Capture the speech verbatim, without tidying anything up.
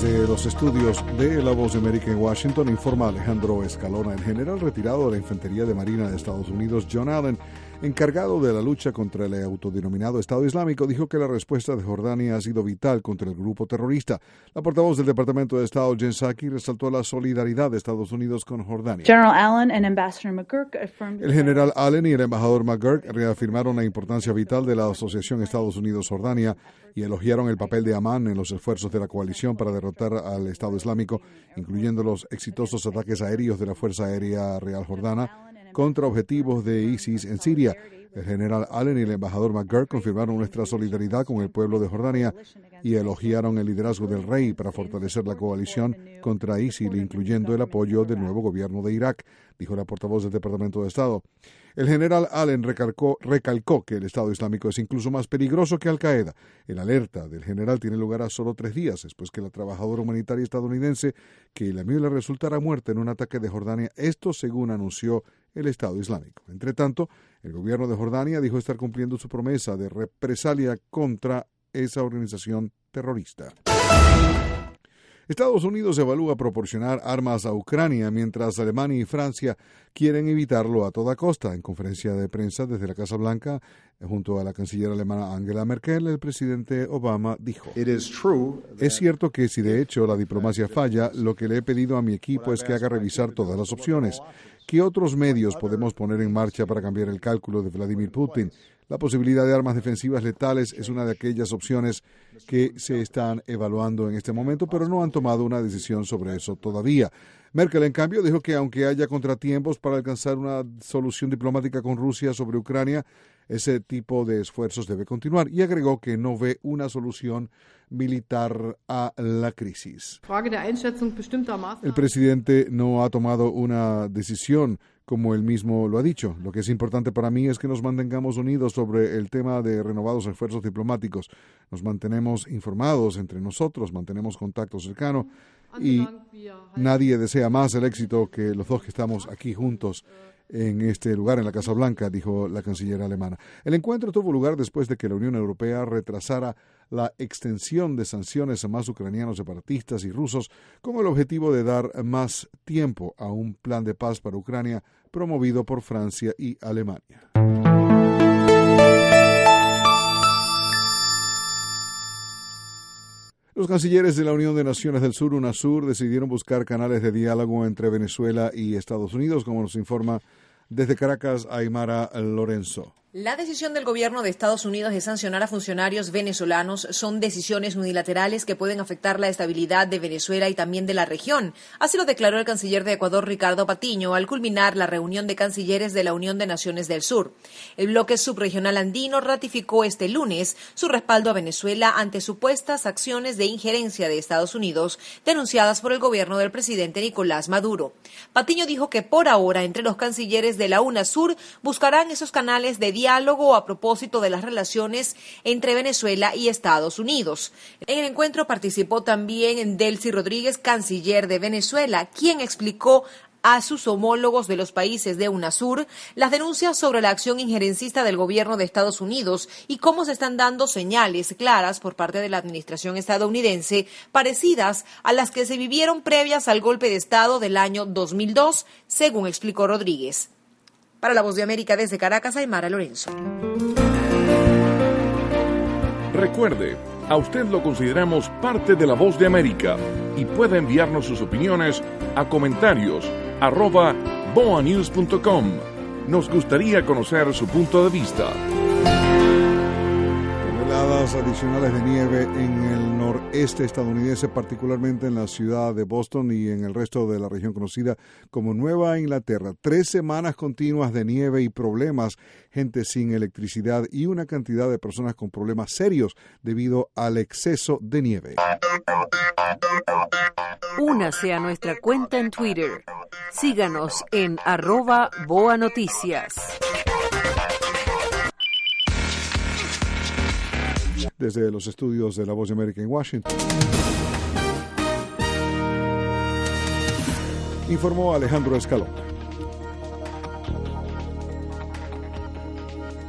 Desde los estudios de La Voz de América en Washington, informa Alejandro Escalona. El general retirado de la Infantería de Marina de Estados Unidos, John Allen, encargado de la lucha contra el autodenominado Estado Islámico, dijo que la respuesta de Jordania ha sido vital contra el grupo terrorista. La portavoz del Departamento de Estado, Jen Psaki, resaltó la solidaridad de Estados Unidos con Jordania. General Allen and Ambassador McGurk affirmed El general Allen y el embajador McGurk reafirmaron la importancia vital de la Asociación Estados Unidos-Jordania y elogiaron el papel de Amán en los esfuerzos de la coalición para derrotar al Estado Islámico, incluyendo los exitosos ataques aéreos de la Fuerza Aérea Real Jordana contra objetivos de ISIS en Siria. El general Allen y el embajador McGurk confirmaron nuestra solidaridad con el pueblo de Jordania y elogiaron el liderazgo del rey para fortalecer la coalición contra ISIL, incluyendo el apoyo del nuevo gobierno de Irak, dijo la portavoz del Departamento de Estado. El general Allen recalcó, recalcó que el Estado Islámico es incluso más peligroso que Al-Qaeda. El alerta del general tiene lugar a solo tres días después que la trabajadora humanitaria estadounidense que la le resultara muerta en un ataque de Jordania, esto según anunció el Estado Islámico. Entre tanto, el gobierno de Jordania dijo estar cumpliendo su promesa de represalia contra esa organización terrorista. Estados Unidos evalúa proporcionar armas a Ucrania, mientras Alemania y Francia quieren evitarlo a toda costa. En conferencia de prensa desde la Casa Blanca, junto a la canciller alemana Angela Merkel, el presidente Obama dijo: Es cierto que si de hecho la diplomacia falla, lo que le he pedido a mi equipo es que haga revisar todas las opciones. ¿Qué otros medios podemos poner en marcha para cambiar el cálculo de Vladimir Putin? La posibilidad de armas defensivas letales es una de aquellas opciones que se están evaluando en este momento, pero no han tomado una decisión sobre eso todavía. Merkel, en cambio, dijo que aunque haya contratiempos para alcanzar una solución diplomática con Rusia sobre Ucrania, ese tipo de esfuerzos debe continuar, y agregó que no ve una solución militar a la crisis. El presidente no ha tomado una decisión, como él mismo lo ha dicho. Lo que es importante para mí es que nos mantengamos unidos sobre el tema de renovados esfuerzos diplomáticos. Nos mantenemos informados entre nosotros, mantenemos contacto cercano y nadie desea más el éxito que los dos que estamos aquí juntos en este lugar, en la Casa Blanca, dijo la canciller alemana. El encuentro tuvo lugar después de que la Unión Europea retrasara la extensión de sanciones a más ucranianos separatistas y rusos con el objetivo de dar más tiempo a un plan de paz para Ucrania promovido por Francia y Alemania. Los cancilleres de la Unión de Naciones del Sur, UNASUR, decidieron buscar canales de diálogo entre Venezuela y Estados Unidos, como nos informa desde Caracas Aymara Lorenzo. La decisión del gobierno de Estados Unidos de sancionar a funcionarios venezolanos son decisiones unilaterales que pueden afectar la estabilidad de Venezuela y también de la región. Así lo declaró el canciller de Ecuador, Ricardo Patiño, al culminar la reunión de cancilleres de la Unión de Naciones del Sur. El bloque subregional andino ratificó este lunes su respaldo a Venezuela ante supuestas acciones de injerencia de Estados Unidos denunciadas por el gobierno del presidente Nicolás Maduro. Patiño dijo que por ahora entre los cancilleres de la UNASUR buscarán esos canales de diálogo a propósito de las relaciones entre Venezuela y Estados Unidos. En el encuentro participó también Delcy Rodríguez, canciller de Venezuela, quien explicó a sus homólogos de los países de UNASUR las denuncias sobre la acción injerencista del gobierno de Estados Unidos y cómo se están dando señales claras por parte de la administración estadounidense parecidas a las que se vivieron previas al golpe de Estado del año dos mil dos, según explicó Rodríguez. Para La Voz de América desde Caracas, Aymara Lorenzo. Recuerde, a usted lo consideramos parte de La Voz de América y puede enviarnos sus opiniones a comentarios arroba boa news punto com. Nos gustaría conocer su punto de vista. Toneladas adicionales de nieve en el noreste estadounidense, particularmente en la ciudad de Boston y en el resto de la región conocida como Nueva Inglaterra. Tres semanas continuas de nieve y problemas, gente sin electricidad y una cantidad de personas con problemas serios debido al exceso de nieve. Únase a nuestra cuenta en Twitter. Síganos en arroba Boa Noticias. Desde los estudios de La Voz de América en Washington, informó Alejandro Escalona.